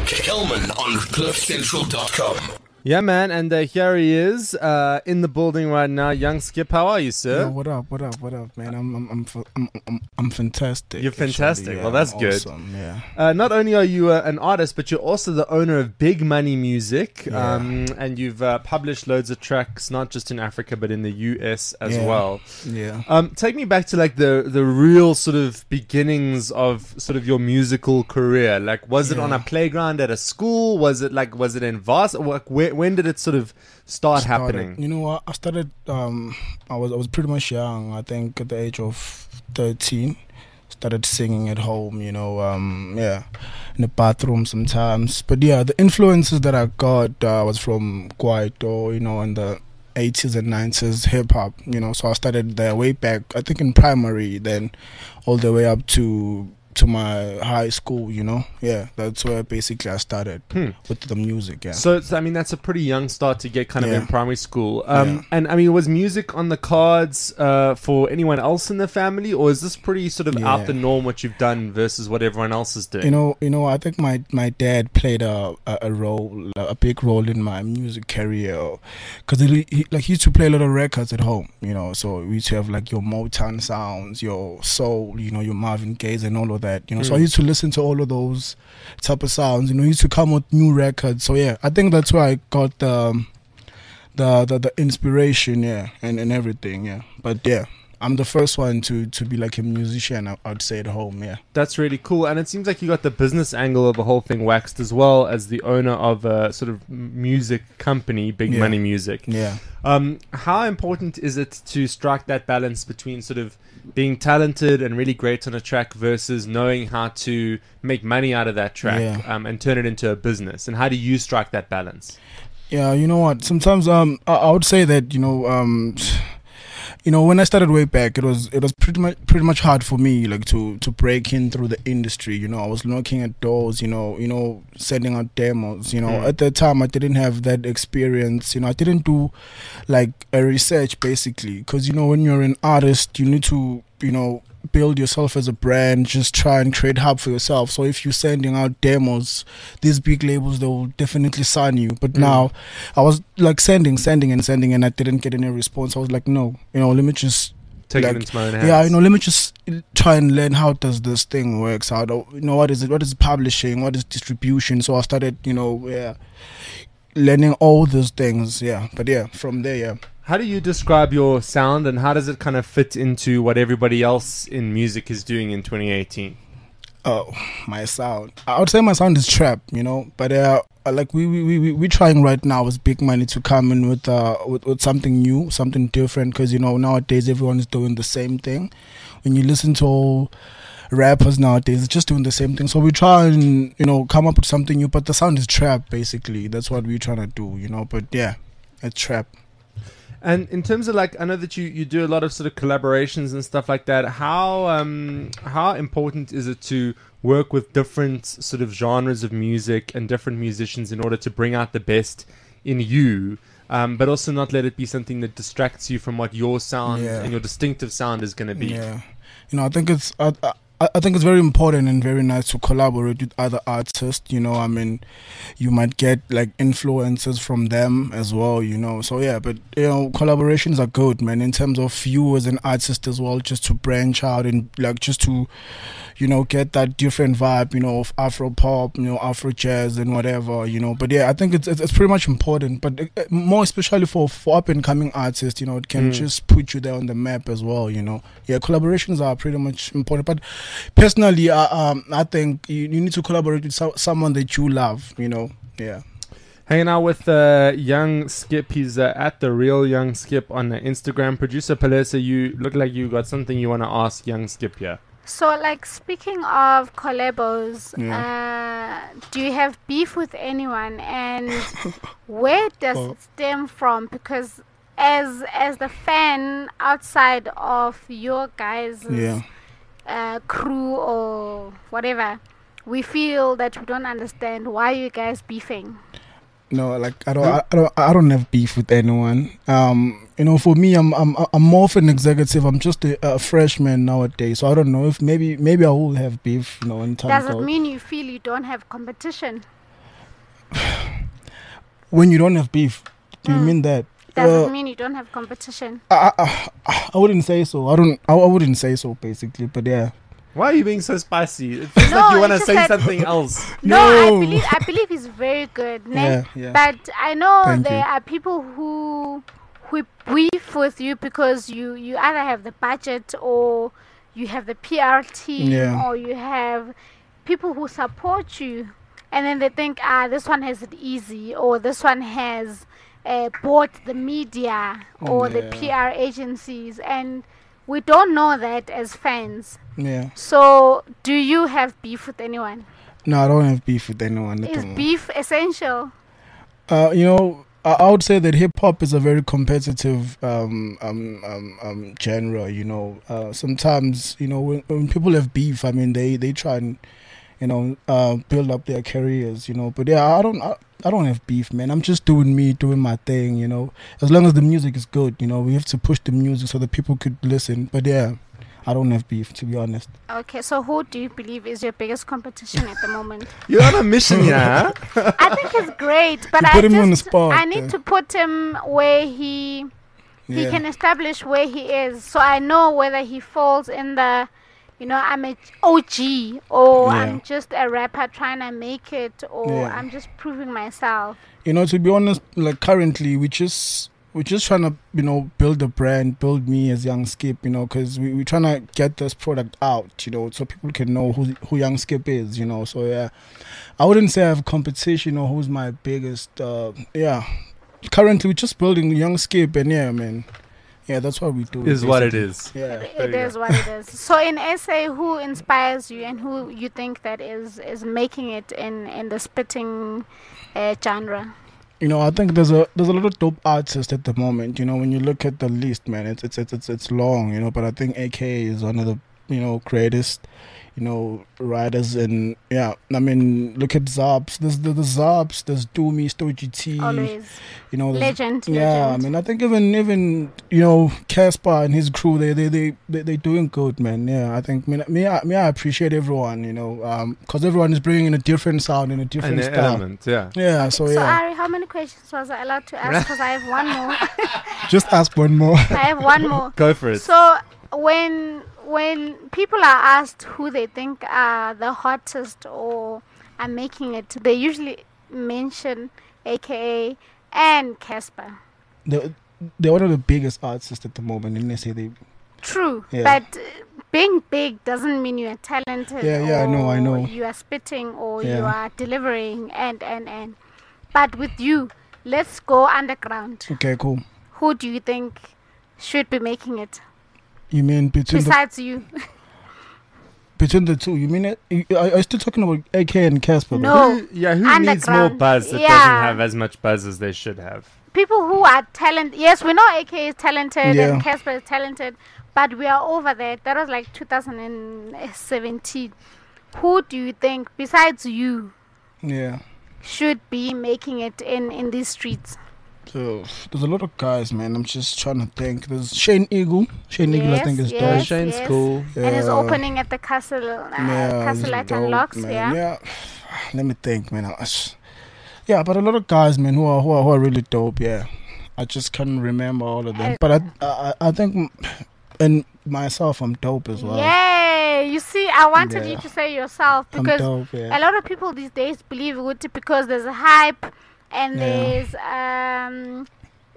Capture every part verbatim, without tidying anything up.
Kelman on cliff central dot com. Yeah, man, and uh, here he is uh, in the building right now. Young Skip, how are you, sir? Yo, what up? What up? What up, man? I'm I'm I'm I'm I'm, I'm fantastic. You're fantastic. Actually, yeah, well, that's I'm good. awesome, yeah. Uh, not only are you uh, an artist, but you're also the owner of Big Money Music, Yeah. um, and you've uh, published loads of tracks, not just in Africa but in the U S as Yeah. well. Yeah. Um, take me back to like the the real sort of beginnings of sort of your musical career. Like, was it Yeah. on a playground at a school? Was it like was it in Vars? Like, where, when did it sort of start Started- happening? You know what? I started. Um, I was I was pretty much young. I think at the age of thirteen, started singing at home. You know, um, yeah, in the bathroom sometimes. But yeah, the influences that I got uh, was from Kwaito. You know, in the eighties and nineties hip hop. You know, so I started there way back. I think in primary, then all the way up to to my high school. You know, yeah, that's where basically I started Hmm. with the music. Yeah. So, it's, I mean, that's a pretty young start to get kind of Yeah. in primary school. Um, Yeah. And, I mean, was music on the cards uh, for anyone else in the family? Or is this pretty sort of out Yeah. the norm what you've done versus what everyone else is doing? You know, you know. I think my, my dad played a, a a role, a big role in my music career, because he, he like he used to play a lot of records at home. You know, so we used to have like your Motown sounds, your soul, you know, your Marvin Gaye and all of that. You know, so I Mm. used to listen to all of those type of sounds. You know, he used to come with new records. So yeah, I think that's where I got the um, the the, the inspiration. Yeah, and, and everything. Yeah, but yeah. I'm the first one to, to be like a musician, I- I'd say, at home, yeah. That's really cool. And it seems like you got the business angle of the whole thing waxed as well as the owner of a sort of music company, Big Yeah. Money Music. Yeah. Um, how important is it to strike that balance between sort of being talented and really great on a track versus knowing how to make money out of that track Yeah. um, and turn it into a business? And how do you strike that balance? Yeah, you know what? Sometimes um, I, I would say that, you know, um, you know, when I started way back, it was it was pretty much pretty much hard for me, like to to break in through the industry. You know, I was knocking at doors. You know, you know, sending out demos. You know, Mm. at that time I didn't have that experience. You know, I didn't do like a research basically, because you know when you're an artist, you need to you know build yourself as a brand, just try and create hub for yourself. So if you're sending out demos, these big labels, they will definitely sign you. But Mm. now I was like sending, sending and sending and I didn't get any response. I was like, no, you know, let me just Take Like, it into my own hands. yeah, you know, let me just try and learn how does this thing works. How do you know what is it? What is publishing? What is distribution? So I started, you know, yeah, learning all those things. Yeah, but yeah, from there, yeah. How do you describe your sound and how does it kind of fit into what everybody else in music is doing in twenty eighteen? Oh, my sound. I would say my sound is trap, you know, but uh, like we we we we we're trying right now with Big Money to come in with uh with, with something new, something different, because you know nowadays everyone is doing the same thing. When you listen to all rappers nowadays, it's just doing the same thing. So we try and you know come up with something new, but the sound is trap basically. That's what we're trying to do, you know. But yeah, it's trap. And in terms of like, I know that you, you do a lot of sort of collaborations and stuff like that. How um how important is it to work with different sort of genres of music and different musicians in order to bring out the best in you, um, but also not let it be something that distracts you from what your sound Yeah. and your distinctive sound is going to be? Yeah, you know, I think it's I, I, I think it's very important and very nice to collaborate with other artists. You know, I mean, you might get like influences from them as well. You know, so yeah, but you know, collaborations are good, man. In terms of you as an artist as well, just to branch out and like just to, you know, get that different vibe, you know, of Afro pop, you know, Afro jazz and whatever, you know. But yeah, I think it's it's, it's pretty much important, but uh, more especially for, for up and coming artists, you know, it can Mm. just put you there on the map as well, you know. Yeah, collaborations are pretty much important. But personally, uh, um, I think you, you need to collaborate with so, someone that you love, you know. Yeah. Hanging out with uh, Young Skip. He's uh, at the Real Young Skip on uh, Instagram. Producer Palesa, you look like you got something you want to ask Young Skip here. So, like, speaking of collabos, uh, do you have beef with anyone, and where does Oh. it stem from? Because as as the fan outside of your guys' Yeah. uh, crew or whatever, we feel that we don't understand why you guys beefing. No, like I don't, I, I don't, I don't have beef with anyone. Um, you know, for me, I'm, I'm, I'm more of an executive. I'm just a, a freshman nowadays, so I don't know if maybe, maybe I will have beef. You know, in time. Does it goes. mean you feel you don't have competition? When you don't have beef, do you mean that? Does Uh, it mean you don't have competition? I, I, I wouldn't say so. I don't. I, I wouldn't say so, basically. But yeah. Why are you being so spicy? It feels No, like you want to it's say just that- something else. No, No. I believe I believe he's very good. ne? Yeah, yeah. But I know Thank there you. are people who who beef with you because you you either have the budget or you have the P R team Yeah. or you have people who support you, and then they think, ah, this one has it easy, or this one has uh, bought the media or the Yeah. P R agencies, and we don't know that as fans. Yeah. So, do you have beef with anyone? No, I don't have beef with anyone. at Is the moment. beef essential? Uh, you know, I, I would say that hip hop is a very competitive um, um, um, um, genre. You know, uh, sometimes you know when, when people have beef, I mean they, they try and you know uh, build up their careers. You know, but yeah, I don't I, I don't have beef, man. I'm just doing me, doing my thing. You know, as long as the music is good, you know, we have to push the music so that people could listen. But yeah, I don't have beef, to be honest. Okay, so who do you believe is your biggest competition at the moment? You're on a mission, yeah? I think he's great, but You I put him on the just spot, I need yeah. to put him where he he Yeah. can establish where he is, so I know whether he falls in the, you know, I'm a O G or Yeah. I'm just a rapper trying to make it, or Yeah. I'm just proving myself. You know, to be honest, like currently we just we're just trying to you know build a brand, build me as Young Skip, you know, because we we're trying to get this product out, you know, so people can know who who Young Skip is, you know. So yeah, I wouldn't say I have competition or who's my biggest. Uh, yeah, currently we're just building Young Skip, and yeah, man, yeah, that's what we do. Is what it basically. is. Yeah. It you is what it is. So in S A, who inspires you and who you think that is is making it in in the spitting uh, genre? You know, I think there's a there's a lot of dope artists at the moment. You know, when you look at the list, man, it's it's it's it's, it's long. You know, but I think A K is one of the you know greatest, you know, writers. And yeah, I mean, look at Zabs. There's the, the Zabs. There's Doomy, Stoji T. Always You know, there's, legend. yeah, I legend. mean, I think even even you know Casper and his crew, they they they they they doing good, man. Yeah, I think me me I, me I appreciate everyone. You know, um, because everyone is bringing in a different sound and a different An style. element, yeah. Yeah, so So yeah, Ari, how many questions was I allowed to ask? Because I have one more. just ask one more. I have one more. Go for it. So when when people are asked who they think are the hottest or are making it, they usually mention A K A and Casper. They're, they're one of the biggest artists at the moment, and they say they. True, Yeah. but uh, being big doesn't mean you are talented. Yeah, yeah, I know, I or know. You are spitting or you Yeah. are delivering, and and and. But with you, let's go underground. Okay, cool. Who do you think should be making it You mean between the besides you? between the two? You mean it? you- Are, are you still talking about A K and Casper? No. Who, yeah, who needs more Underground. buzz that Yeah. doesn't have as much buzz as they should have? People who are talented. Yes, we know A K is talented Yeah. and Casper is talented, but we are over that. That was like two thousand seventeen. Who do you think, besides you, Yeah. should be making it in, in these streets? So there's a lot of guys, man. I'm just trying to think. There's Shane Eagle. Shane Eagle, I think, is Yes, Yeah, dope. yes. Shane's cool. And is Yeah. opening at the castle, uh, Yeah, castle he's at dope, Unlocks, man. yeah? Yeah. Let me think, man. I s- Yeah, but a lot of guys, man, who are who are, who are really dope. Yeah, I just can't remember all of them. Uh, But I I, I think, m- and myself, I'm dope as well. Yay! You see, I wanted you Yeah. to say yourself I'm because dope. a Yeah. lot of people these days believe Guti because there's a hype and Yeah. there's um,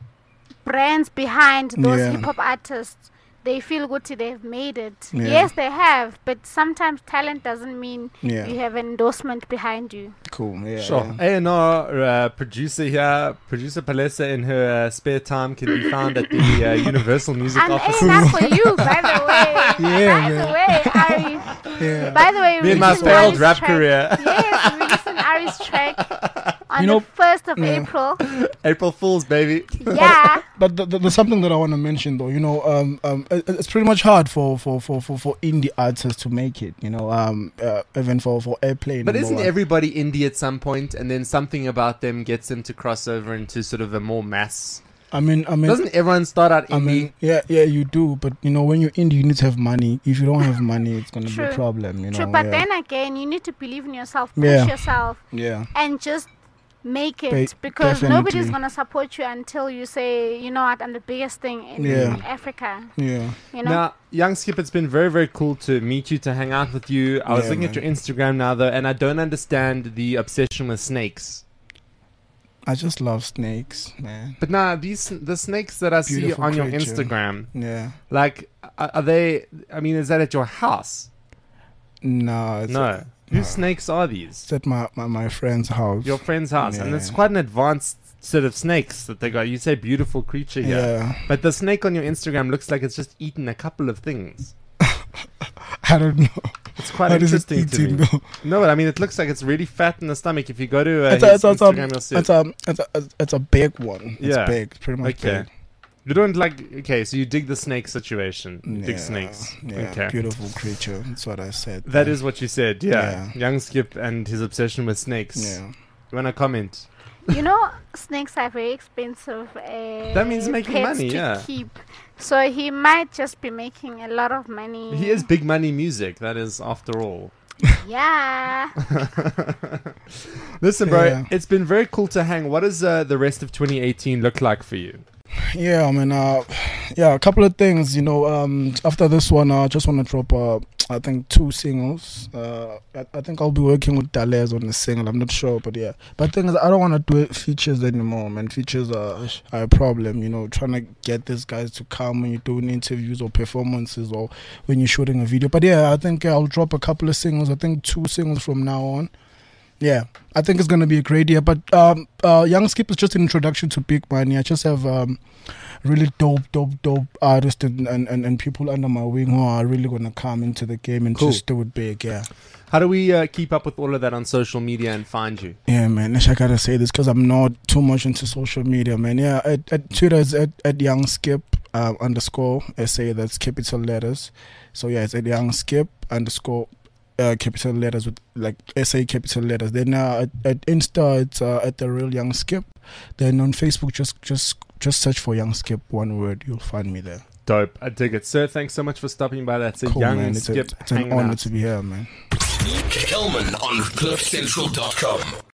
brands behind those Yeah. hip hop artists. They feel Guti they've made it. Yeah. Yes, they have, but sometimes talent doesn't mean Yeah. you have endorsement behind you. Cool. Yeah. Sure. yeah. A and R uh, producer here, producer Palesa, in her uh, spare time can be found at the uh, Universal Music I'm Office. A and R for you, by the way. Yeah, by man. the way, Ari. Yeah. By the way, Me and my releasing failed Ari's rap track. career. Yes, we listened to Ari's track on You know- the first of Yeah. April. April Fool's, baby. Yeah. But th- th- there's something that I want to mention, though. You know, um, um, it- it's pretty much hard for, for, for, for, for indie artists to make it. You know, um, uh, even for for airplane. But number isn't one. everybody indie at some point, and then something about them gets them to cross over into sort of a more mass? I mean, I mean, Doesn't everyone start out indie? I mean, yeah, yeah, you do. But you know, when you're indie, you need to have money. If you don't have money, it's gonna be True. a problem. You know. True, but yeah. then again, you need to believe in yourself, push Yeah. yourself, yeah, and just make it, Ba- because nobody's definitely. gonna support you until you say, you know what, I'm the biggest thing in Yeah. Africa. Yeah. You know. Now, young Skip, it's been very, very cool to meet you, to hang out with you. I was Yeah, looking at man. your Instagram now, though, and I don't understand the obsession with snakes. I just love snakes, man. But now, these the snakes that I see Beautiful on your creature. Instagram, Yeah. like, are, are they? I mean, is that at your house? No, it's, No. no. Whose snakes are these? it's at my, my, my friend's house. Your friend's house, and Yeah. it's quite an advanced set of snakes that they got. You say beautiful creature here, Yeah. but the snake on your Instagram looks like it's just eaten a couple of things. I don't know. It's quite What is it interesting to eating, me. though? No, but I mean, it looks like it's really fat in the stomach. If you go to uh, It's his a, it's, a, Instagram, you'll see it's, it. a, it's, a, it's a big one. It's Yeah. big. It's pretty much Okay. big. You don't like... Okay, so you dig the snake situation. You dig Yeah, snakes. Yeah, Okay. beautiful creature. That's what I said. That is what you said, yeah. Yeah. Young Skip and his obsession with snakes. Yeah. You want to comment? You know, snakes are very expensive. Uh, That means making pets money, to yeah. keep. So he might just be making a lot of money. He is big money music, that is, after all. Yeah. Listen, bro, Yeah. it's been very cool to hang. What does uh, the rest of twenty eighteen look like for you? Yeah, I mean, uh, yeah, a couple of things. You know, um, after this one, uh, I just want to drop, uh, I think, two singles. Uh, I, I think I'll be working with Dalez on the single. I'm not sure, but yeah. But the thing is, I don't want to do it features anymore, man. Features are, are a problem. You know, trying to get these guys to come when you're doing interviews or performances or when you're shooting a video. But yeah, I think I'll drop a couple of singles. I think two singles from now on. Yeah, I think it's going to be a great year. But um, uh, Young Skip is just an introduction to big money. I just have um, really dope, dope, dope artists and, and, and, and people under my wing who are really going to come into the game and Cool. just do it big, yeah. How do we uh, keep up with all of that on social media and find you? Yeah, man. I gotta say this because I'm not too much into social media, man. Yeah, at, at Twitter is at, at Young Skip um, underscore S A. That's capital letters. So yeah, it's at Young Skip underscore uh, capital letters with like S A capital letters. Then uh, at, at Insta, it's uh, at the real Young Skip. Then on Facebook, just just just search for Young Skip, one word. You'll find me there. Dope. I dig it. Sir, thanks so much for stopping by. That's a Cool, Young man. It's, a, Skip it's an hanging honor out. to be here, man. Kelman on cliff central dot com.